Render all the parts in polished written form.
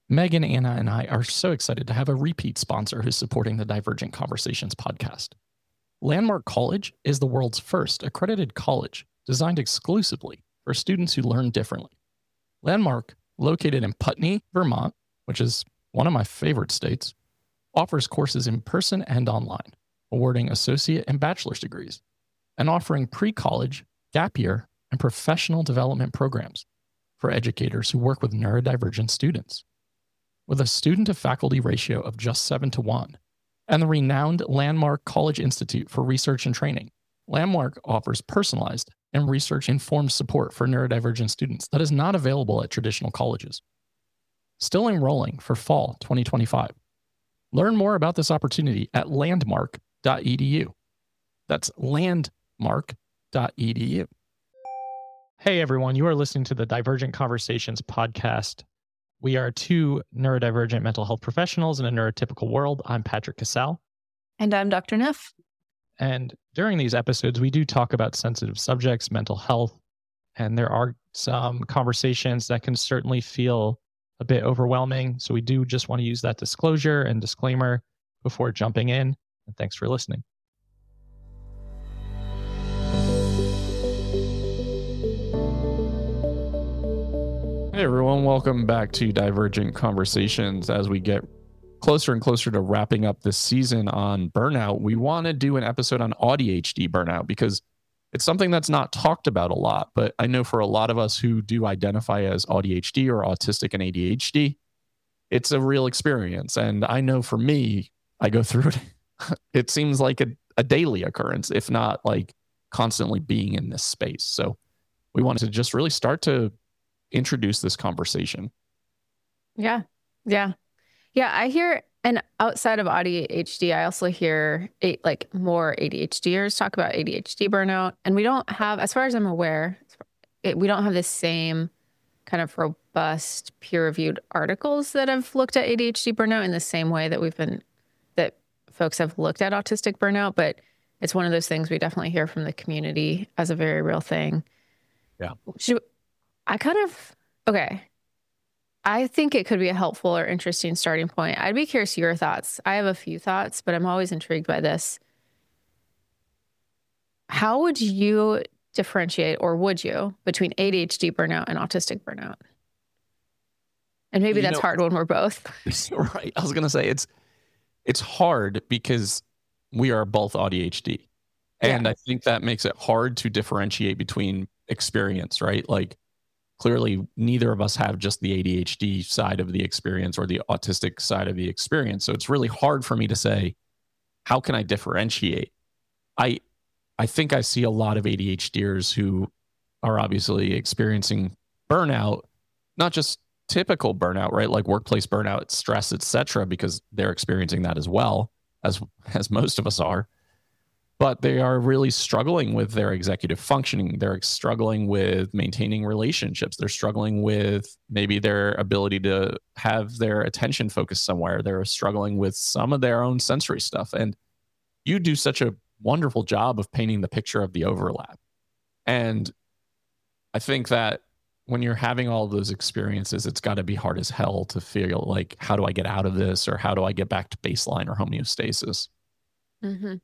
Megan, Anna, and I are so excited to have a repeat sponsor who's supporting the Divergent Conversations podcast. Landmark College is the world's first accredited college designed exclusively for students who learn differently. Landmark, located in Putney, Vermont, which is one of my favorite states, offers courses in person and online, awarding associate and bachelor's degrees, and offering pre-college, gap year, and professional development programs for educators who work with neurodivergent students. With a student-to-faculty ratio of just 7-1, and the renowned Landmark College Institute for Research and Training, Landmark offers personalized and research-informed support for neurodivergent students that is not available at traditional colleges. Still enrolling for fall 2025. Learn more about this opportunity at landmark.edu. That's landmark.edu. Hey everyone, you are listening to the Divergent Conversations podcast. We are two neurodivergent mental health professionals in a neurotypical world. I'm Patrick Casal. And I'm Dr. Neff. And during these episodes, we do talk about sensitive subjects, mental health, and there are some conversations that can certainly feel a bit overwhelming. So we do just want to use that disclosure and disclaimer before jumping in. And thanks for listening. Hey everyone, welcome back to Divergent Conversations. As we get closer and closer to wrapping up this season on burnout, we want to do an episode on ADHD burnout because it's something that's not talked about a lot. But I know for a lot of us who do identify as ADHD or autistic and ADHD, it's a real experience. And I know for me, I go through it. It seems like a daily occurrence, if not like constantly being in this space. So we wanted to just really start to introduce this conversation. Yeah. I hear, and outside of ADHD, I also hear more ADHDers talk about ADHD burnout. And we don't have, as far as I'm aware, we don't have the same kind of robust peer-reviewed articles that have looked at ADHD burnout in the same way that that folks have looked at autistic burnout. But it's one of those things we definitely hear from the community as a very real thing. Yeah. I think it could be a helpful or interesting starting point. I'd be curious your thoughts. I have a few thoughts, but I'm always intrigued by this. How would you differentiate, or would you, between ADHD burnout and autistic burnout? And maybe that's hard when we're both. Right. I was going to say it's hard because we are both ADHD. And I think that makes it hard to differentiate between experience, right? Like clearly neither of us have just the ADHD side of the experience or the autistic side of the experience. So it's really hard for me to say, how can I differentiate? I think I see a lot of ADHDers who are obviously experiencing burnout, not just typical burnout, right? Like workplace burnout, stress, etc., because they're experiencing that as well, as most of us are. But they are really struggling with their executive functioning. They're struggling with maintaining relationships. They're struggling with maybe their ability to have their attention focused somewhere. They're struggling with some of their own sensory stuff. And you do such a wonderful job of painting the picture of the overlap. And I think that when you're having all of those experiences, it's got to be hard as hell to feel like, how do I get out of this? Or how do I get back to baseline or homeostasis? Mm-hmm.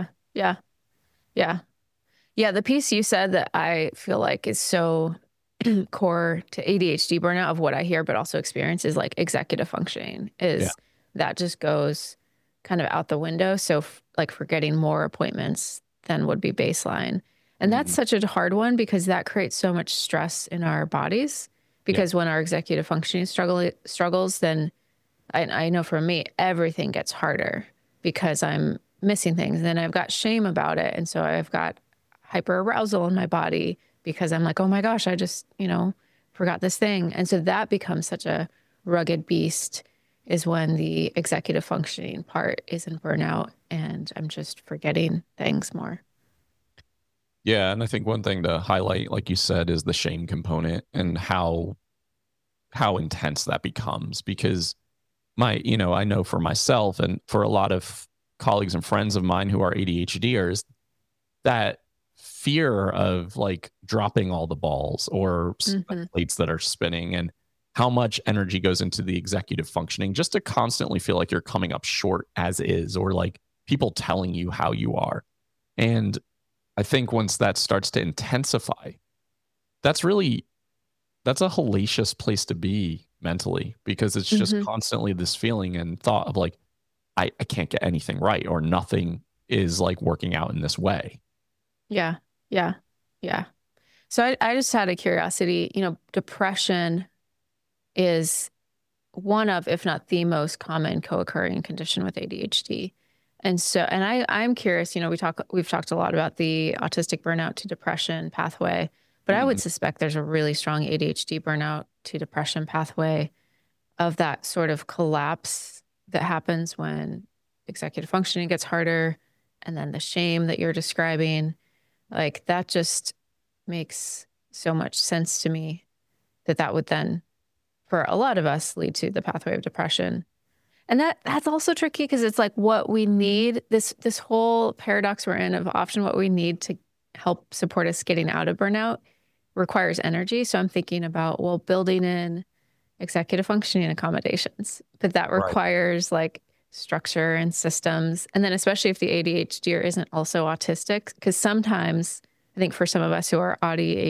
Yeah. The piece you said that I feel like is so core to ADHD burnout of what I hear, but also experience is like executive functioning that just goes kind of out the window. So like forgetting more appointments than would be baseline. And that's such a hard one because that creates so much stress in our bodies because when our executive functioning struggles, then I know for me, everything gets harder because I'm missing things. And then I've got shame about it. And so I've got hyperarousal in my body because I'm like, oh my gosh, I just, forgot this thing. And so that becomes such a rugged beast is when the executive functioning part is in burnout and I'm just forgetting things more. Yeah. And I think one thing to highlight, like you said, is the shame component and how intense that becomes because I know for myself and for a lot of colleagues and friends of mine who are ADHDers, that fear of like dropping all the balls or plates that are spinning and how much energy goes into the executive functioning just to constantly feel like you're coming up short as is, or like people telling you how you are. And I think once that starts to intensify, that's a hellacious place to be mentally, because it's just constantly this feeling and thought of like, I can't get anything right, or nothing is like working out in this way. Yeah. Yeah. Yeah. So I just had a curiosity, depression is one of, if not the most common co-occurring condition with ADHD. And I'm curious, we've talked a lot about the autistic burnout to depression pathway, but I would suspect there's a really strong ADHD burnout to depression pathway of that sort of collapse that happens when executive functioning gets harder. And then the shame that you're describing, like that just makes so much sense to me that would then, for a lot of us, lead to the pathway of depression. And that's also tricky because it's like what we need, this whole paradox we're in of often what we need to help support us getting out of burnout requires energy. So I'm thinking about, well, building in executive functioning accommodations, but that requires like structure and systems. And then especially if the ADHD isn't also autistic, because sometimes I think for some of us who are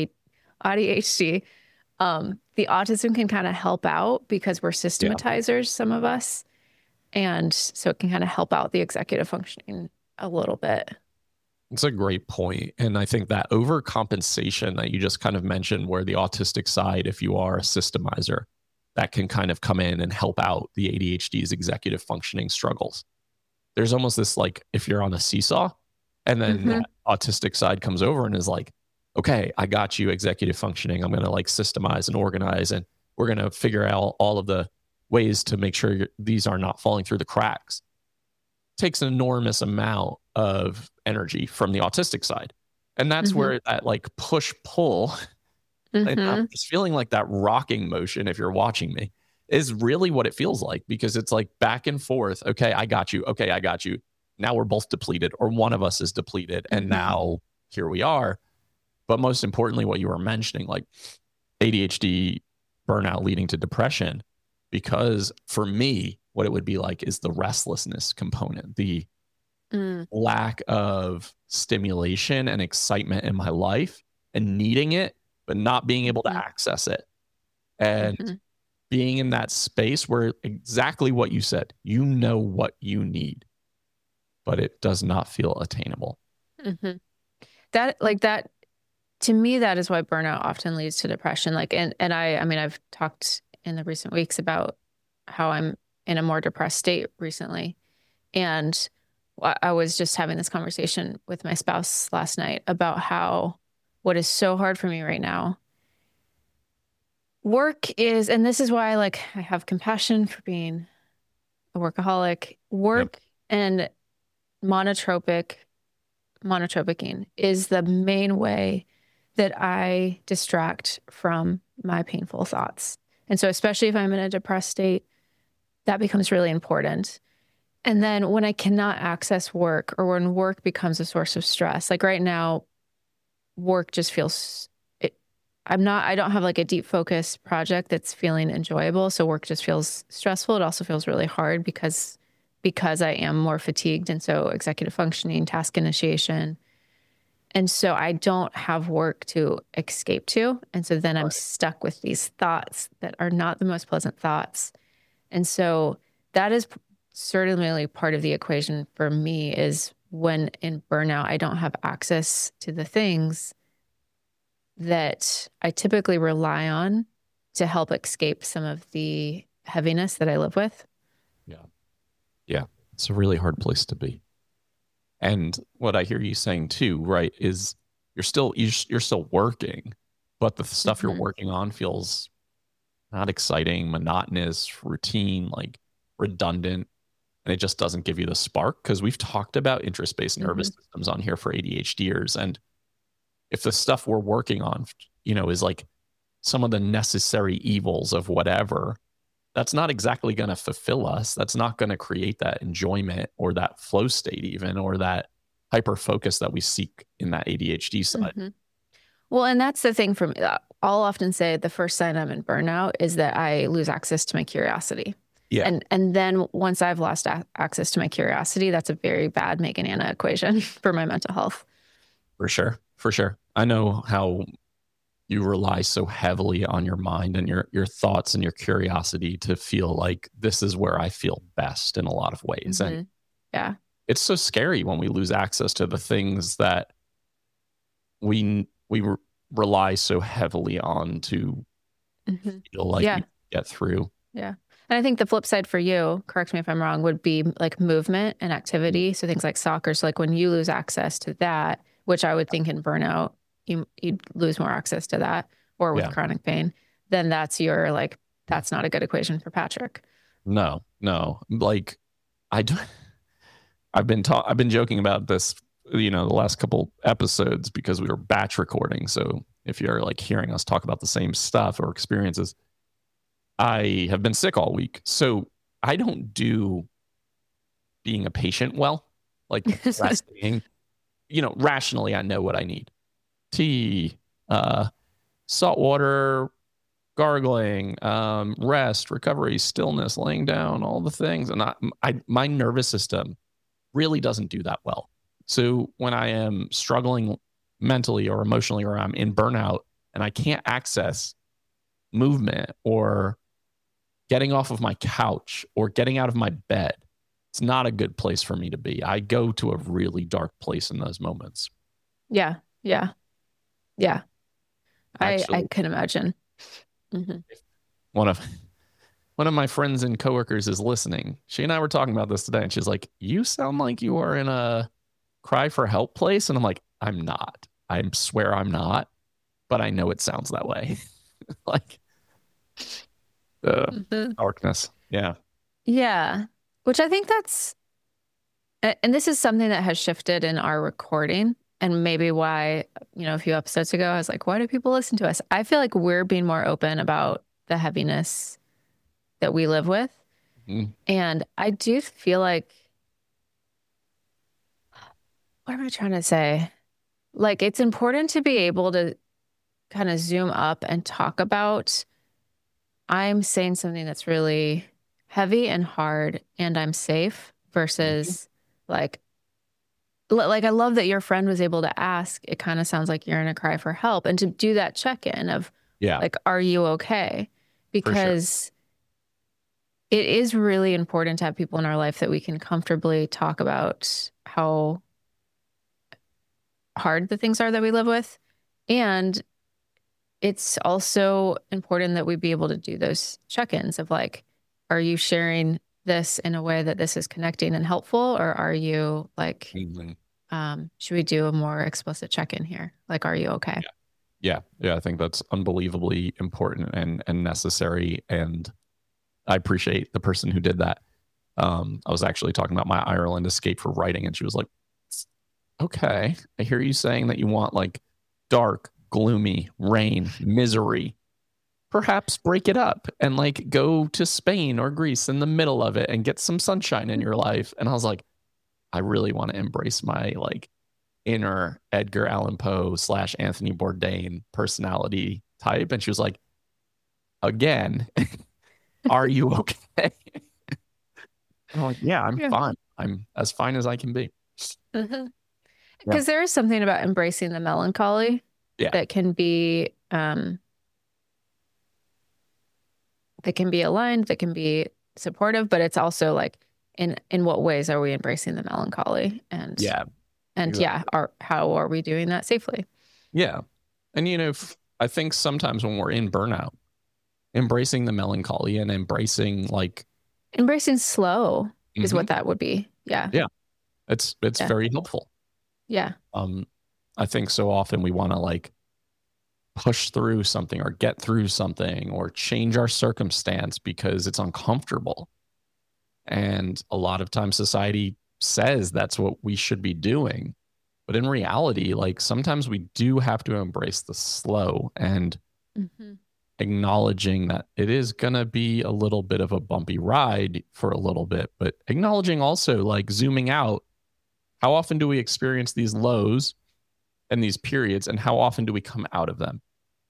ADHD, the autism can kind of help out because we're systematizers, some of us. And so it can kind of help out the executive functioning a little bit. It's a great point. And I think that overcompensation that you just kind of mentioned, where the autistic side, if you are a systemizer, that can kind of come in and help out the ADHD's executive functioning struggles. There's almost this like, if you're on a seesaw and then that autistic side comes over and is like, okay, I got you executive functioning. I'm going to like systemize and organize, and we're going to figure out all of the ways to make sure these are not falling through the cracks. It takes an enormous amount of energy from the autistic side. And that's where that like push pull, and I'm just feeling like that rocking motion, if you're watching me, is really what it feels like, because it's like back and forth. Okay, I got you. Okay, I got you. Now we're both depleted, or one of us is depleted. And now here we are. But most importantly, what you were mentioning, like ADHD burnout leading to depression, because for me, what it would be like is the restlessness component, the lack of stimulation and excitement in my life, and needing it, but not being able to access it. And being in that space where exactly what you said, you know what you need, but it does not feel attainable. That to me, that is why burnout often leads to depression. Like, and I mean, I've talked in the recent weeks about how I'm in a more depressed state recently. And I was just having this conversation with my spouse last night about how what is so hard for me right now, work is, and this is why like I have compassion for being a workaholic, work and monotropicing is the main way that I distract from my painful thoughts. And so especially if I'm in a depressed state, that becomes really important. And then when I cannot access work, or when work becomes a source of stress, like right now, work just feels, I don't have like a deep focus project that's feeling enjoyable. So work just feels stressful. It also feels really hard because I am more fatigued. And so executive functioning, task initiation. And so I don't have work to escape to. And so then I'm stuck with these thoughts that are not the most pleasant thoughts. And so that is certainly part of the equation for me, is when in burnout, I don't have access to the things that I typically rely on to help escape some of the heaviness that I live with. Yeah. It's a really hard place to be. And what I hear you saying too, right, is you're still working, but the stuff you're working on feels not exciting, monotonous, routine, like redundant, and it just doesn't give you the spark. Because we've talked about interest-based nervous systems on here for ADHDers, and if the stuff we're working on, is like some of the necessary evils of whatever, that's not exactly going to fulfill us. That's not going to create that enjoyment or that flow state even, or that hyper focus that we seek in that ADHD side. Well, and that's the thing for me. I'll often say the first sign I'm in burnout is that I lose access to my curiosity. Yeah, And then once I've lost access to my curiosity, that's a very bad Megan Anna equation for my mental health. for sure. For sure. I know how you rely so heavily on your mind and your thoughts and your curiosity to feel like this is where I feel best in a lot of ways. And Yeah. it's so scary when we lose access to the things that we rely so heavily on to feel like Yeah. we get through. Yeah. And I think the flip side for you, correct me if I'm wrong, would be like movement and activity. So things like soccer. So like when you lose access to that, which I would think in burnout, you'd lose more access to that, or with Yeah. chronic pain, then that's your like, that's not a good equation for Patrick. No. Like I do. I've been joking about this, the last couple episodes because we were batch recording. So if you're like hearing us talk about the same stuff or experiences, I have been sick all week. So I don't do being a patient well, like resting. Rationally, I know what I need: tea, salt water, gargling, rest, recovery, stillness, laying down, all the things. And my nervous system really doesn't do that well. So when I am struggling mentally or emotionally, or I'm in burnout and I can't access movement or getting off of my couch or getting out of my bed, it's not a good place for me to be. I go to a really dark place in those moments. Yeah. Yeah. Yeah. I Actually, can imagine. one of my friends and coworkers is listening. She and I were talking about this today, and she's like, "You sound like you are in a cry for help place." And I'm like, "I'm not. I swear I'm not, but I know it sounds that way." Like darkness. Yeah. Yeah. Which I think and this is something that has shifted in our recording, and maybe why, a few episodes ago, I was like, why do people listen to us? I feel like we're being more open about the heaviness that we live with. Mhm. And I do feel like, what am I trying to say? Like, it's important to be able to kind of zoom up and talk about, I'm saying something that's really heavy and hard and I'm safe versus like I love that your friend was able to ask. It kind of sounds like you're in a cry for help, and to do that check-in of Yeah. like, are you okay? For sure. Because it is really important to have people in our life that we can comfortably talk about how hard the things are that we live with. And it's also important that we be able to do those check-ins of like, are you sharing this in a way that this is connecting and helpful? Or are you like, should we do a more explicit check-in here? Like, are you okay? Yeah. I think that's unbelievably important and necessary. And I appreciate the person who did that. I was actually talking about my Ireland escape for writing, and she was like, "Okay, I hear you saying that you want like dark, gloomy, rain, misery. Perhaps break it up and like go to Spain or Greece in the middle of it and get some sunshine in your life." And I was like, I really want to embrace my like inner Edgar Allan Poe / Anthony Bourdain personality type. And she was like, "Again, are you okay?" I'm like, "Yeah, I'm fine. I'm as fine as I can be." Because there is something about embracing the melancholy that can be aligned, that can be supportive, but it's also like, in what ways are we embracing the melancholy? And exactly. How are we doing that safely? Yeah. And I think sometimes when we're in burnout, embracing the melancholy and embracing slow is what that would be. Yeah. It's very helpful. Yeah. I think so often we want to like push through something or get through something or change our circumstance because it's uncomfortable. And a lot of times society says that's what we should be doing. But in reality, like sometimes we do have to embrace the slow and acknowledging that it is going to be a little bit of a bumpy ride for a little bit, but acknowledging also like zooming out. How often do we experience these lows and these periods, and how often do we come out of them?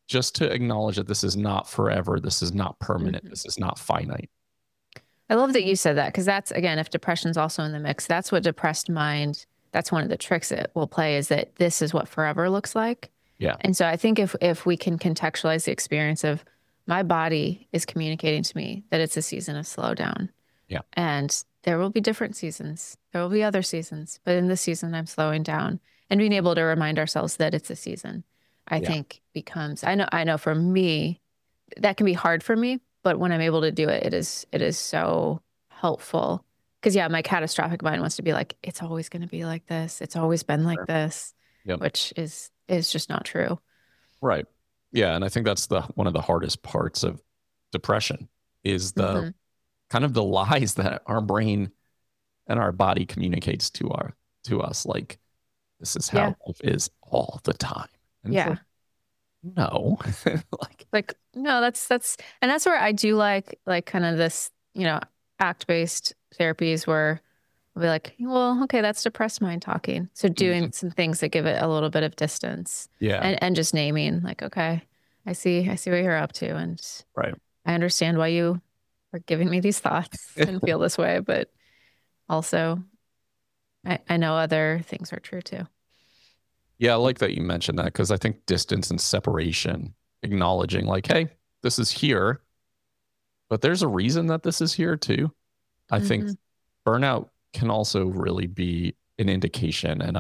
just to acknowledge that this is not forever. This is not permanent. Mhm. This is not finite. I love that you said that, because that's, again, if depression's also in the mix, that's what depressed mind, that's one of the tricks it will play, is that this is what forever looks like. Yeah. And so I think if we can contextualize the experience of my body is communicating to me that it's a season of slowdown. Yeah. And there will be different seasons. There will be other seasons, but in this season I'm slowing down, and being able to remind ourselves that it's a season, I think becomes, I know for me, that can be hard for me, but when I'm able to do it, it is so helpful. Because my catastrophic mind wants to be like, it's always going to be like this. It's always been like this, Yep. which is just not true. Right. Yeah. And I think that's one of the hardest parts of depression is the kind of the lies that our brain and our body communicates to us. Like, this is how life is all the time. And like, no, like, no, that's, and that's where I do like kind of this, act-based therapies where I'll be like, well, okay, that's depressed mind talking. So doing some things that give it a little bit of distance. Yeah. And just naming, like, okay, I see what you're up to. And right. I understand why you are giving me these thoughts and feel this way, but also I know other things are true too. Yeah, I like that you mentioned that, because I think distance and separation, acknowledging like, hey, this is here, but there's a reason that this is here too. I think burnout can also really be an indication and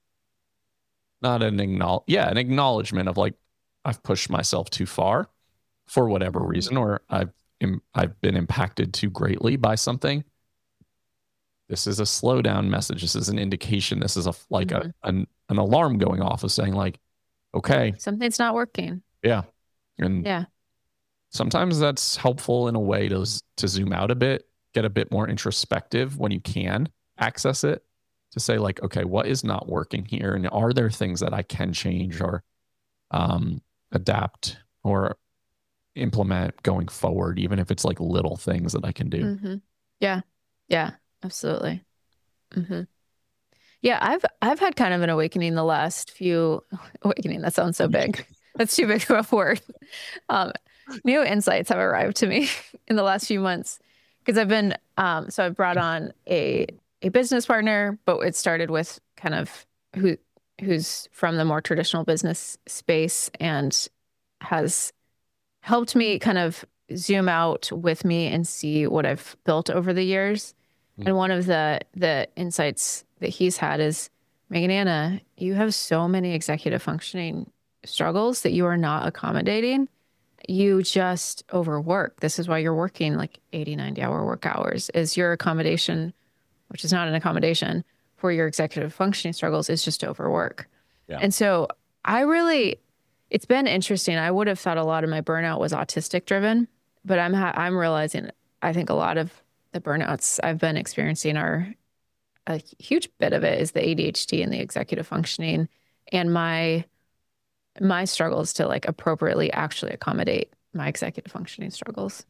an acknowledgement of like, I've pushed myself too far for whatever reason, or I've been impacted too greatly by something. This is a slowdown message. This is an indication. This is an alarm going off of saying like, okay, something's not working. Yeah. And sometimes that's helpful in a way to zoom out a bit, get a bit more introspective when you can access it, to say like, okay, what is not working here? And are there things that I can change or adapt or implement going forward, even if it's like little things that I can do? Yeah, absolutely. Yeah, I've had kind of an awakening the last few awakening. That sounds so big. That's too big of a word. New insights have arrived to me in the last few months, because I've been so I've brought on a business partner, but it started with kind of who's from the more traditional business space and has helped me kind of zoom out with me and see what I've built over the years. And one of the insights that he's had is, Megan Anna, you have so many executive functioning struggles that you are not accommodating. You just overwork. This is why you're working like 80, 90-hour work hours, is your accommodation, which is not an accommodation for your executive functioning struggles, is just overwork. Yeah. And so it's been interesting. I would have thought a lot of my burnout was autistic driven, but I'm realizing I think a lot of the burnouts I've been experiencing are, a huge bit of it is the ADHD and the executive functioning, and my struggles to like appropriately actually accommodate my executive functioning struggles.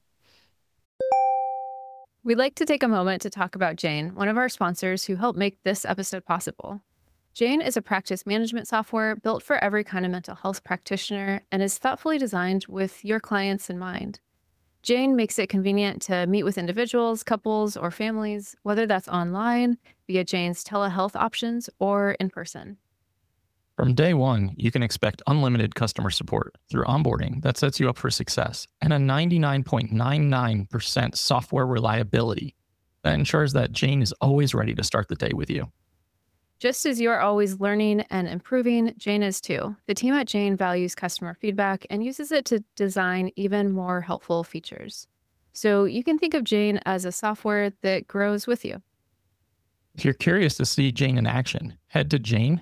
We'd like to take a moment to talk about Jane, one of our sponsors who helped make this episode possible. Jane is a practice management software built for every kind of mental health practitioner and is thoughtfully designed with your clients in mind. Jane makes it convenient to meet with individuals, couples, or families, whether that's online, via Jane's telehealth options, or in person. From day one, you can expect unlimited customer support through onboarding that sets you up for success, and a 99.99% software reliability that ensures that Jane is always ready to start the day with you. Just as you're always learning and improving, Jane is too. The team at Jane values customer feedback and uses it to design even more helpful features. So you can think of Jane as a software that grows with you. If you're curious to see Jane in action, head to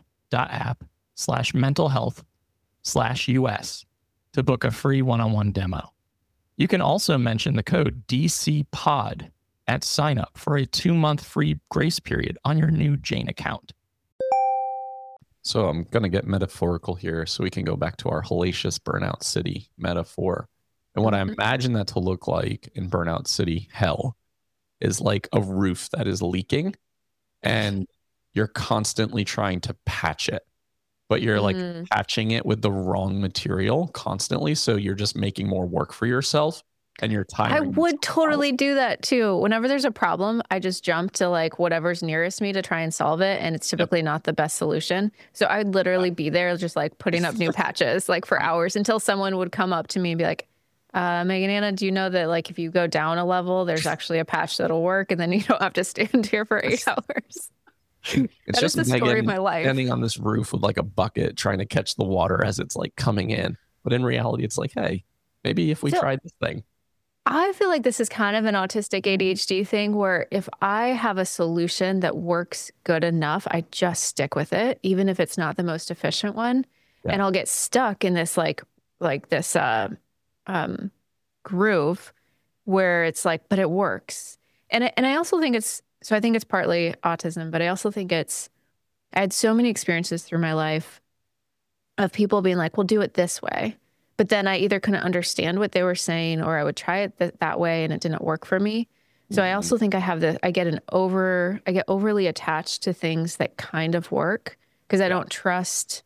jane.app/mentalhealth/US to book a free one-on-one demo. You can also mention the code DCPOD at sign up for a 2-month free grace period on your new Jane account. So I'm going to get metaphorical here so we can go back to our hellacious Burnout City metaphor. And what I imagine that to look like in Burnout City hell is like a roof that is leaking and you're constantly trying to patch it. but you're like patching it with the wrong material constantly. So you're just making more work for yourself and you're tiring. I would totally do that too. Whenever there's a problem, I just jump to like whatever's nearest me to try and solve it. And it's typically not the best solution. So I'd literally be there just like putting up new patches like for hours until someone would come up to me and be like, Megan Anna, do you know that like if you go down a level, there's actually a patch that'll work and then you don't have to stand here for 8 hours? It's just the story of my life. Standing on this roof with like a bucket trying to catch the water as it's like coming in. But in reality, it's like, hey, maybe if we tried this thing. I feel like this is kind of an autistic ADHD thing where if I have a solution that works good enough, I just stick with it, even if it's not the most efficient one. Yeah. And I'll get stuck in this like this groove where it's like, but it works. And I also think I think it's partly autism, but I also think I had so many experiences through my life of people being like, well, do it this way. But then I either couldn't understand what they were saying or I would try it that way and it didn't work for me. So I also think I get overly attached to things that kind of work because I don't trust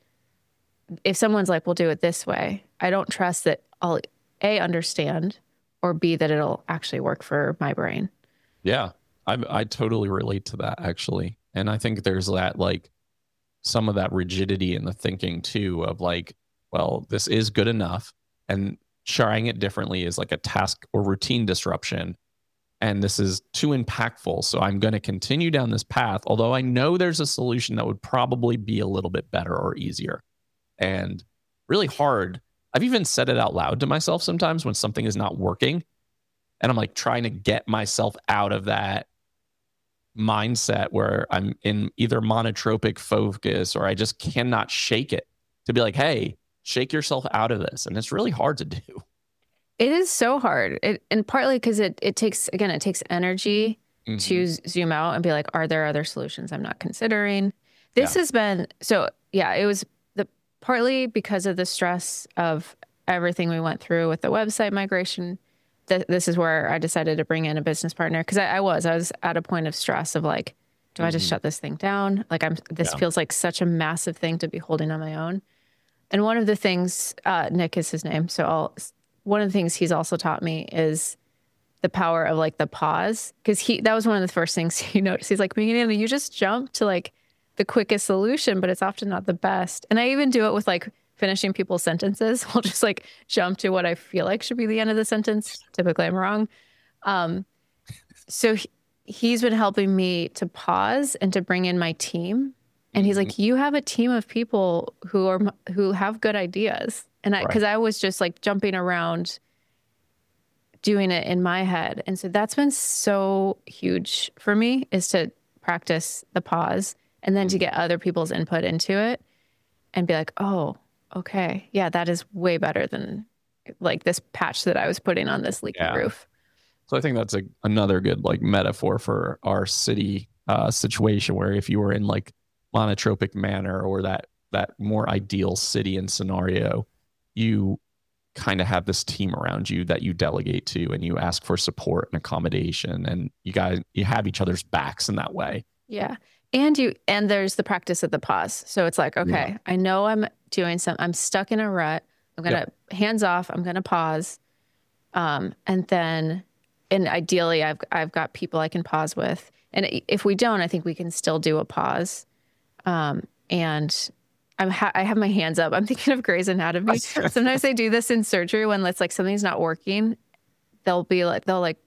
if someone's like, we'll do it this way. I don't trust that I'll A, understand or B, that it'll actually work for my brain. Yeah. I totally relate to that actually. And I think there's that like some of that rigidity in the thinking too of like, well, this is good enough and trying it differently is like a task or routine disruption. And this is too impactful. So I'm going to continue down this path, although I know there's a solution that would probably be a little bit better or easier. And really hard. I've even said it out loud to myself sometimes when something is not working. And I'm like trying to get myself out of that mindset where I'm in either monotropic focus or I just cannot shake it to be like, hey, shake yourself out of this. And it's really hard to do. It is so hard. And partly because it takes energy to zoom out and be like, are there other solutions I'm not considering? This has been, it was partly because of the stress of everything we went through with the website migration. This is where I decided to bring in a business partner because I was at a point of stress of like, do I just shut this thing down? Like this feels like such a massive thing to be holding on my own. And one of the things, Nick is his name. So one of the things he's also taught me is the power of like the pause. Cause that was one of the first things he noticed. He's like, you just jump to like the quickest solution, but it's often not the best. And I even do it with like finishing people's sentences. I'll just like jump to what I feel like should be the end of the sentence. Typically I'm wrong. So he's been helping me to pause and to bring in my team. And he's like, you have a team of people who have good ideas. And because I was just like jumping around doing it in my head. And so that's been so huge for me is to practice the pause and then to get other people's input into it and be like, oh, okay. Yeah, that is way better than like this patch that I was putting on this leaky roof. So I think that's another good like metaphor for our city situation where if you were in like monotropic manner or that more ideal city and scenario, you kind of have this team around you that you delegate to and you ask for support and accommodation and you have each other's backs in that way. Yeah. And there's the practice of the pause. So it's like, okay, I know I'm doing I'm stuck in a rut. I'm going to hands off. I'm going to pause. And ideally I've got people I can pause with. And if we don't, I think we can still do a pause. And I have my hands up. I'm thinking of Grey's Anatomy. Sometimes they do this in surgery when it's like something's not working. They'll be like,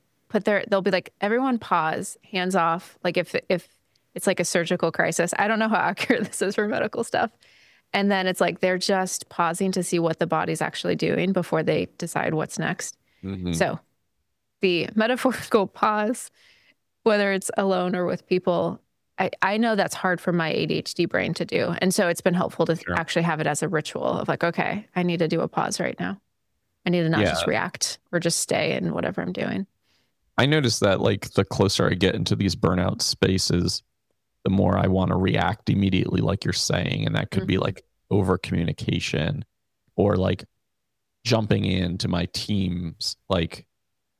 everyone pause, hands off. Like if it's like a surgical crisis. I don't know how accurate this is for medical stuff. And then it's like, they're just pausing to see what the body's actually doing before they decide what's next. Mm-hmm. So the metaphorical pause, whether it's alone or with people, I know that's hard for my ADHD brain to do. And so it's been helpful to actually have it as a ritual of like, okay, I need to do a pause right now. I need to not just react or just stay in whatever I'm doing. I noticed that like the closer I get into these burnout spaces, the more I want to react immediately, like you're saying. And that could be like over communication or like jumping into my team's like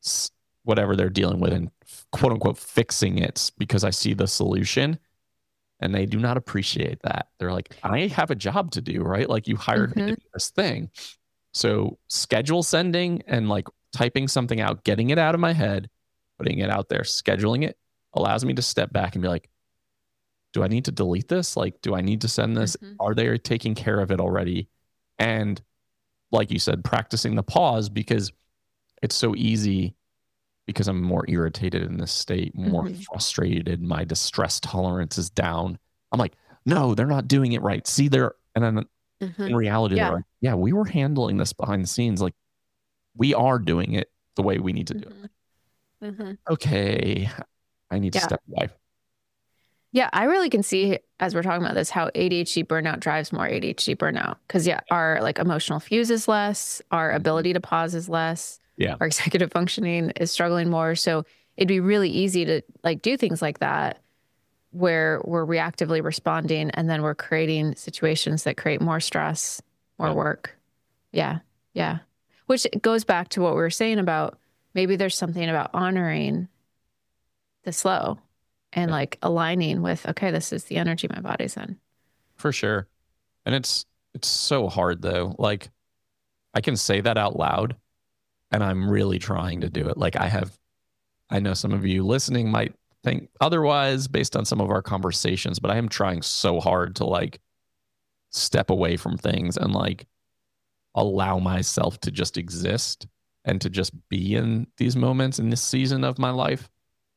whatever they're dealing with and quote unquote fixing it because I see the solution. And they do not appreciate that. They're like, I have a job to do, right? Like you hired me to do this thing. So schedule sending and like typing something out, getting it out of my head, putting it out there, scheduling it allows me to step back and be like, do I need to delete this? Like, do I need to send this? Are they taking care of it already? And like you said, practicing the pause, because it's so easy, because I'm more irritated in this state, more frustrated. My distress tolerance is down. I'm like, no, they're not doing it right. See, and then in reality, they're like, yeah, we were handling this behind the scenes. Like, we are doing it the way we need to do it. Okay, I need to step away. Yeah, I really can see, as we're talking about this, how ADHD burnout drives more ADHD burnout. Because our like emotional fuse is less, our ability to pause is less. Yeah. Our executive functioning is struggling more. So it'd be really easy to like do things like that where we're reactively responding and then we're creating situations that create more stress, more work. Yeah. Yeah. Which goes back to what we were saying about maybe there's something about honoring the slow and like aligning with, okay, this is the energy my body's in. For sure. And it's so hard though. Like I can say that out loud and I'm really trying to do it. Like I know some of you listening might think otherwise based on some of our conversations, but I am trying so hard to like step away from things and like allow myself to just exist and to just be in these moments in this season of my life.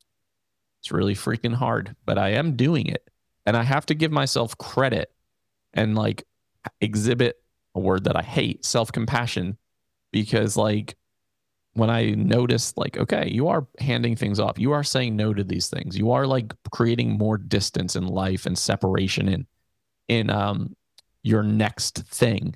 It's really freaking hard, but I am doing it. And I have to give myself credit and like exhibit a word that I hate, self-compassion, because like when I notice like, okay, you are handing things off, you are saying no to these things, you are like creating more distance in life and separation in your next thing.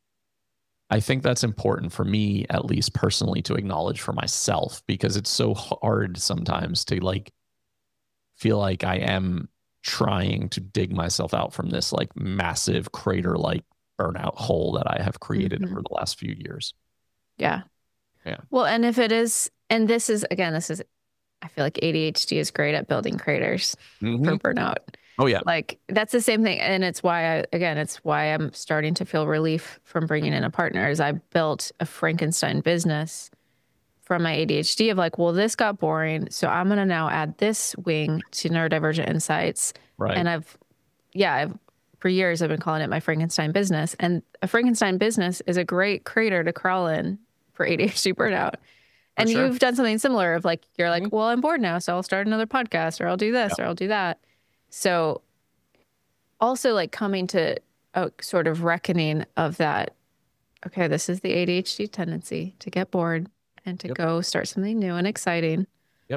I think that's important for me, at least personally, to acknowledge for myself, because it's so hard sometimes to like feel like I am trying to dig myself out from this like massive crater like burnout hole that I have created over the last few years. Yeah. Yeah. Well, and if it is, and this is, I feel like ADHD is great at building craters for burnout. Oh yeah. Like that's the same thing. And it's why it's why I'm starting to feel relief from bringing in a partner is I built a Frankenstein business from my ADHD of like, well, this got boring. So I'm going to now add this wing to Neurodivergent Insights. Right. And I've for years, I've been calling it my Frankenstein business. And a Frankenstein business is a great crater to crawl in for ADHD burnout. And you've done something similar of like, you're like, well, I'm bored now, so I'll start another podcast or I'll do this or I'll do that. So also like coming to a sort of reckoning of that, okay, this is the ADHD tendency to get bored and to go start something new and exciting. Yep.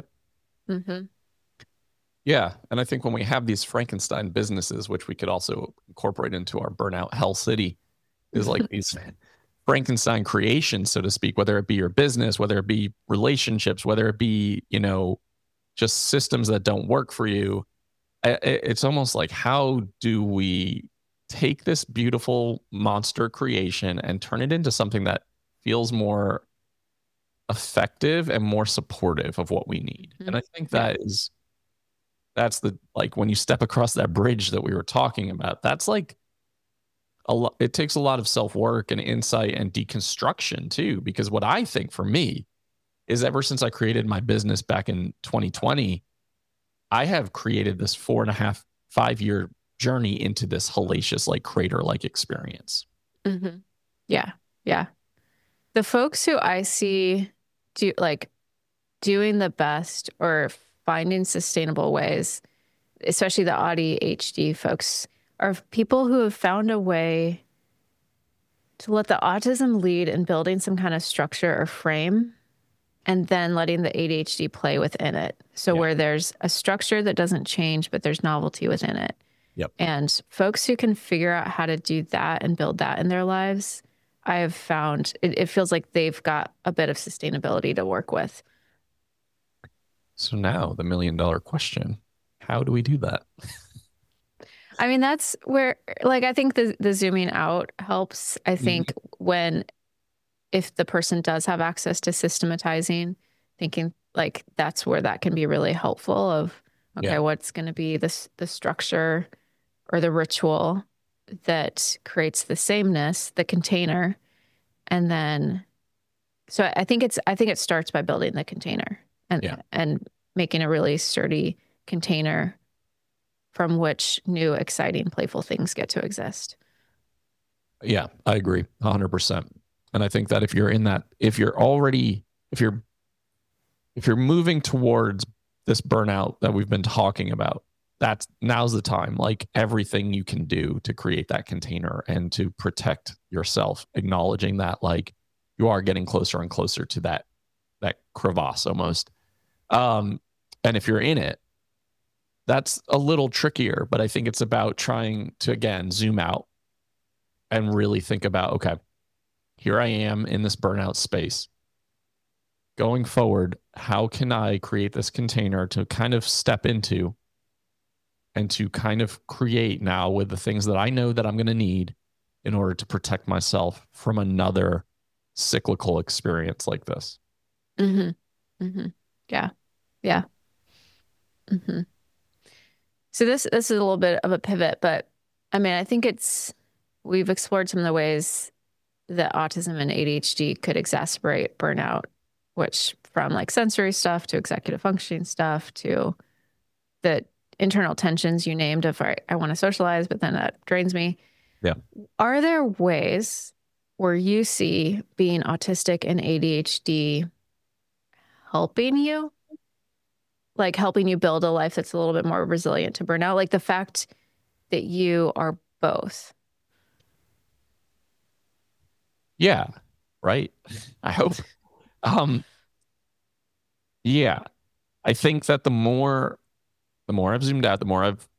Yeah. And I think when we have these Frankenstein businesses, which we could also incorporate into our burnout hell city, is like these Frankenstein creations, so to speak, whether it be your business, whether it be relationships, whether it be, just systems that don't work for you. It's almost like, how do we take this beautiful monster creation and turn it into something that feels more effective and more supportive of what we need? And I think that's the, like, when you step across that bridge that we were talking about, that's like it takes a lot of self-work and insight and deconstruction too, because what I think for me is ever since I created my business back in 2020, I have created this 4.5, 5-year journey into this hellacious, like crater-like experience. Yeah. Yeah. The folks who I see doing the best or finding sustainable ways, especially the ADHD folks, are people who have found a way to let the autism lead in building some kind of structure or frame and then letting the ADHD play within it. So where there's a structure that doesn't change, but there's novelty within it. Yep. And folks who can figure out how to do that and build that in their lives, I have found it feels like they've got a bit of sustainability to work with. So now the $1 million question, how do we do that? I mean, that's where, like, I think the zooming out helps. I think if the person does have access to systematizing, thinking like that's where that can be really helpful of, okay, what's going to be the structure or the ritual that creates the sameness, the container. And then, so I think it starts by building the container and making a really sturdy container from which new, exciting, playful things get to exist. Yeah, I agree 100%. And I think that if you're moving towards this burnout that we've been talking about, now's the time. Like, everything you can do to create that container and to protect yourself, acknowledging that like you are getting closer and closer to that crevasse almost. And if you're in it, that's a little trickier, but I think it's about trying to, again, zoom out and really think about, okay, here I am in this burnout space. Going forward, how can I create this container to kind of step into and to kind of create now with the things that I know that I'm going to need in order to protect myself from another cyclical experience like this? Mm-hmm. Mm-hmm. Yeah. Yeah. Mm-hmm. So this is a little bit of a pivot, but I mean, I think we've explored some of the ways that autism and ADHD could exacerbate burnout, which from like sensory stuff to executive functioning stuff to the internal tensions you named of I want to socialize, but then that drains me. Yeah. Are there ways where you see being autistic and ADHD helping you? Like helping you build a life that's a little bit more resilient to burnout? Like the fact that you are both. Yeah. Right. I hope. Yeah. I think that the more I've zoomed out, the more I've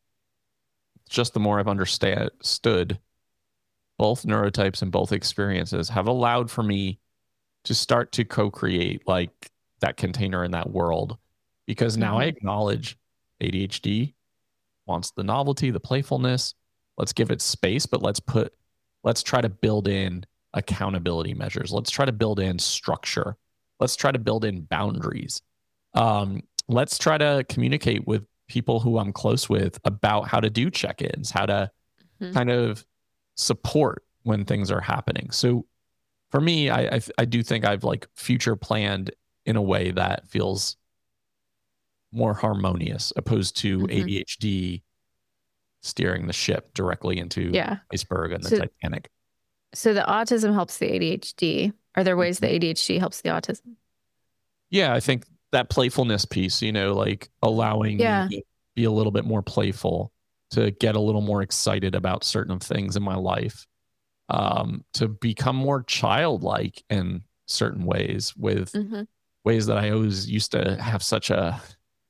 understood both neurotypes and both experiences have allowed for me to start to co-create like that container in that world, because now I acknowledge ADHD wants the novelty, the playfulness. Let's give it space, but let's try to build in accountability measures. Let's try to build in structure. Let's try to build in boundaries. Let's try to communicate with people who I'm close with about how to do check-ins, how to kind of support when things are happening. So for me, I do think I've like future planned in a way that feels more harmonious, opposed to ADHD steering the ship directly into iceberg and the Titanic. So the autism helps the ADHD. Are there ways the ADHD helps the autism? Yeah, I think that playfulness piece, like allowing me to be a little bit more playful, to get a little more excited about certain things in my life, to become more childlike in certain ways with ways that I always used to have such a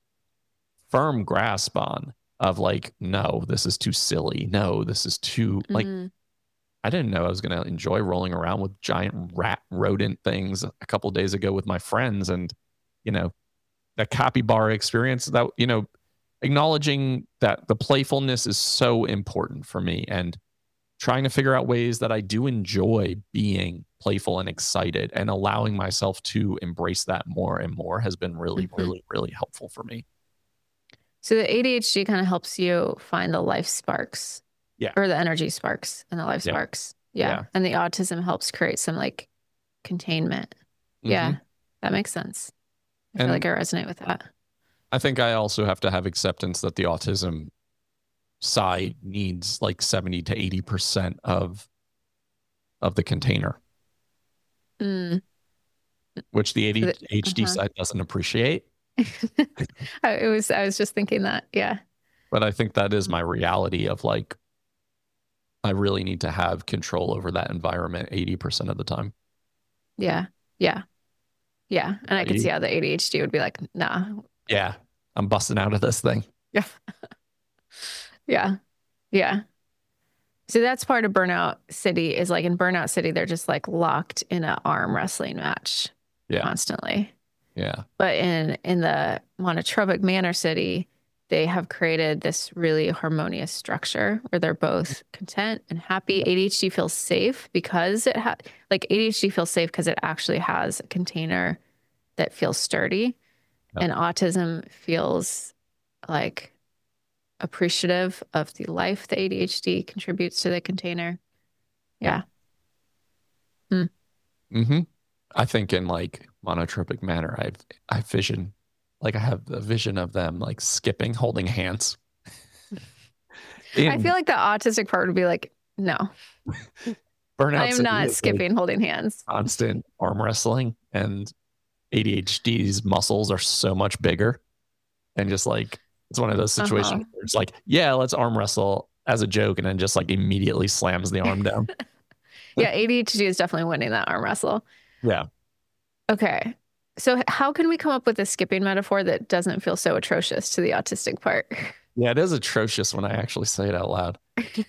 firm grasp on, of like, no, this is too silly. No, this is too like, I didn't know I was going to enjoy rolling around with giant rodent things a couple of days ago with my friends. And, that capybara experience, that, acknowledging that the playfulness is so important for me, and trying to figure out ways that I do enjoy being playful and excited, and allowing myself to embrace that more and more has been really, really, really helpful for me. So the ADHD kind of helps you find the life sparks. Yeah. Or the energy sparks and the life sparks. Yeah. And the autism helps create some like containment. Yeah. That makes sense. I feel like I resonate with that. I think I also have to have acceptance that the autism side needs like 70 to 80% of the container, which the ADHD side doesn't appreciate. I was just thinking that. Yeah. But I think that is my reality of like, I really need to have control over that environment 80% of the time. Yeah. Yeah. Yeah. And I could see how the ADHD would be like, nah. Yeah. I'm busting out of this thing. Yeah. Yeah. Yeah. So that's part of Burnout City, is like in Burnout City, they're just like locked in an arm wrestling match constantly. Yeah. But in the Monotropic Manor City, they have created this really harmonious structure where they're both content and happy. ADHD feels safe because ADHD feels safe because it actually has a container that feels sturdy. Yep. And autism feels like appreciative of the life the ADHD contributes to the container. Yeah. Mm-hmm. I think in like monotropic manner, I vision, like I have the vision of them like skipping, holding hands. I feel like the autistic part would be like, no, Burnout I am not skipping, holding hands. Constant arm wrestling, and ADHD's muscles are so much bigger, and just like it's one of those situations where it's like, yeah, let's arm wrestle as a joke, and then just like immediately slams the arm down. Yeah, ADHD is definitely winning that arm wrestle. Yeah. Okay. So how can we come up with a skipping metaphor that doesn't feel so atrocious to the autistic part? Yeah, it is atrocious when I actually say it out loud.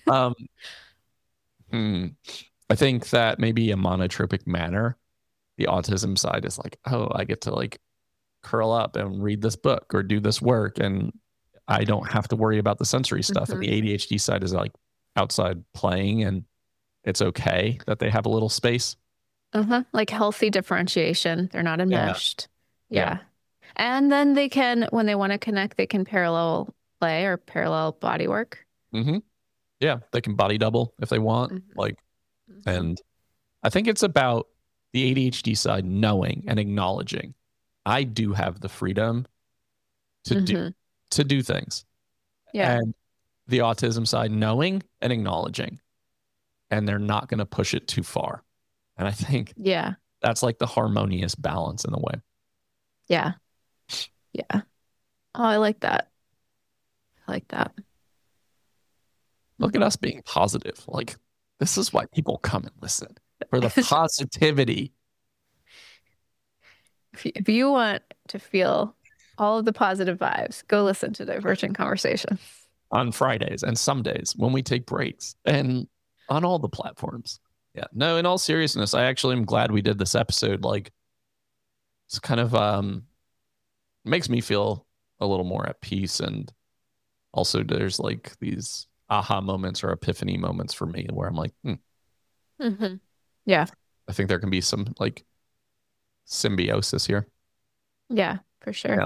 I think that maybe a monotropic manner, the autism side is like, oh, I get to like curl up and read this book or do this work, and I don't have to worry about the sensory stuff. Mm-hmm. And the ADHD side is like outside playing, and it's okay that they have a little space. Like healthy differentiation. They're not enmeshed. Yeah. And then they can, when they want to connect, they can parallel play or parallel body work. Yeah, they can body double if they want. And I think it's about the ADHD side knowing and acknowledging I do have the freedom to do things. Yeah. And the autism side knowing and acknowledging, and they're not going to push it too far. And I think that's like the harmonious balance in a way. Yeah. Oh, I like that. Look at us being positive. Like, this is why people come and listen, for the positivity. If you want to feel all of the positive vibes, go listen to Divergent Conversation on Fridays and some days when we take breaks, and on all the platforms. Yeah. No, in all seriousness, I actually am glad we did this episode. Like, it's kind of makes me feel a little more at peace. And also there's like these aha moments or epiphany moments for me where I'm like, yeah, I think there can be some like symbiosis here. Yeah, for sure.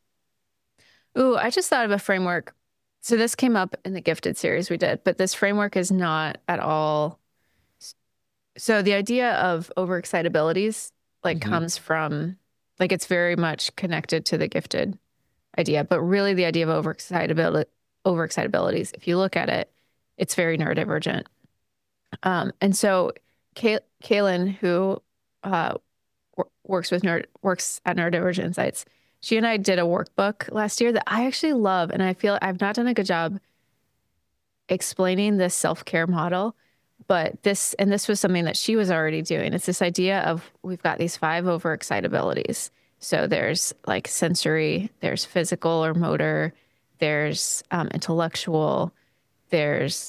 Ooh, I just thought of a framework. So this came up in the Gifted series we did, but this framework is not at all. So the idea of overexcitabilities like comes from, like, it's very much connected to the Gifted idea, but really the idea of overexcitabilities, if you look at it, it's very neurodivergent. And so Kaylin, who works at Neurodivergent Insights, she and I did a workbook last year that I actually love, and I feel I've not done a good job explaining this self-care model. But this was something that she was already doing. It's this idea of we've got these 5 overexcitabilities. So there's like sensory, there's physical or motor, there's intellectual, there's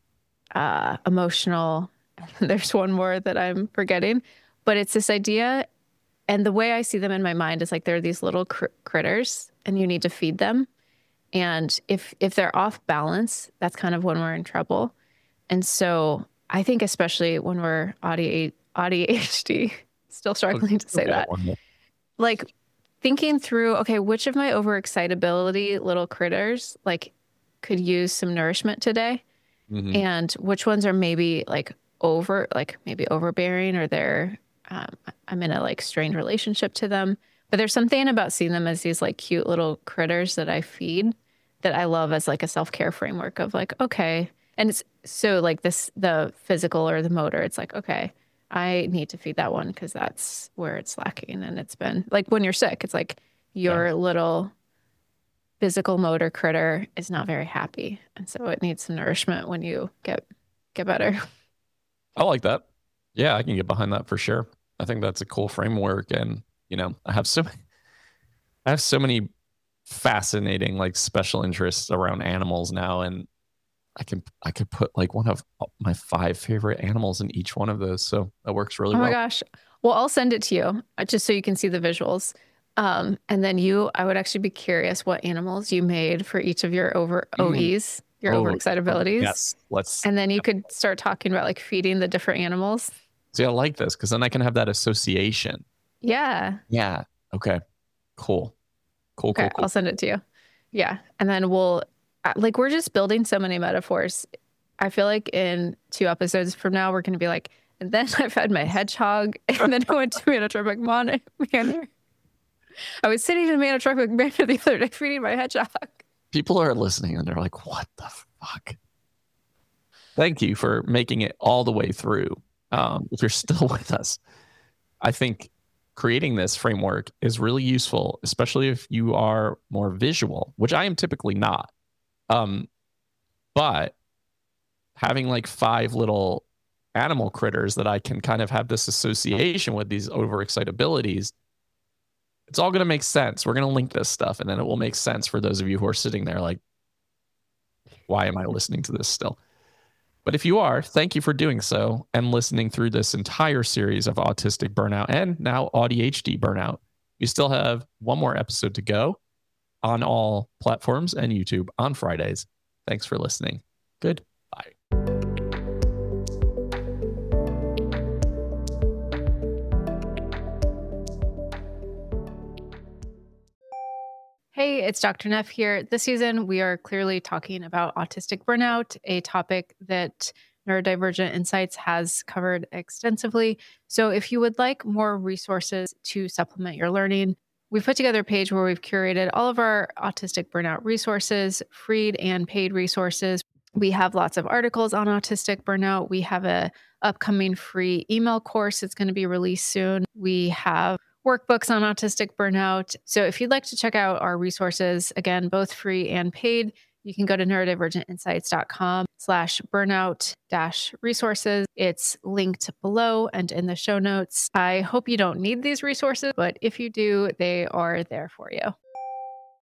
emotional, there's one more that I'm forgetting. But it's this idea, and the way I see them in my mind is like they're these little critters, and you need to feed them. And if they're off balance, that's kind of when we're in trouble. And so I think especially when we're ADHD, still struggling to say that, like thinking through, okay, which of my overexcitability little critters like could use some nourishment today, and which ones are maybe maybe overbearing, or they're I'm in a like strained relationship to them. But there's something about seeing them as these like cute little critters that I feed that I love as like a self-care framework of like, okay. And it's so like the physical or the motor, it's like, okay, I need to feed that one because that's where it's lacking. And it's been like when you're sick, it's like your little physical motor critter is not very happy. And so it needs some nourishment when you get better. I like that. Yeah, I can get behind that for sure. I think that's a cool framework. And, you know, I have so many fascinating like special interests around animals now, and I could put like one of my 5 favorite animals in each one of those. So that works really well. Oh my gosh. Well, I'll send it to you just so you can see the visuals. And then I would actually be curious what animals you made for each of your OEs, your overexcitabilities. Yes. And then you could start talking about like feeding the different animals. See, I like this because then I can have that association. Yeah. Yeah. Okay. Cool. I'll send it to you. Yeah. And then we'll like we're just building so many metaphors. I feel like in 2 episodes from now, we're going to be like, and then I fed my hedgehog, and then I went to Manotropic Manor. I was sitting in Manotropic Manor the other day feeding my hedgehog. People are listening and they're like, what the fuck? Thank you for making it all the way through. If you're still with us, I think creating this framework is really useful, especially if you are more visual, which I am typically not. But having like 5 little animal critters that I can kind of have this association with, these overexcitabilities, it's all going to make sense. We're going to link this stuff, and then it will make sense for those of you who are sitting there like, why am I listening to this still? But if you are, thank you for doing so and listening through this entire series of autistic burnout and now ADHD burnout. We still have one more episode to go on all platforms and YouTube on Fridays. Thanks for listening. Goodbye. Hey, it's Dr. Neff here. This season, we are clearly talking about autistic burnout, a topic that Neurodivergent Insights has covered extensively. So if you would like more resources to supplement your learning, we've put together a page where we've curated all of our autistic burnout resources, free and paid resources. We have lots of articles on autistic burnout. We have a upcoming free email course that's going to be released soon. We have workbooks on autistic burnout. So if you'd like to check out our resources, again, both free and paid, you can go to neurodivergentinsights.com/burnout-resources. It's linked below and in the show notes. I hope you don't need these resources, but if you do, they are there for you.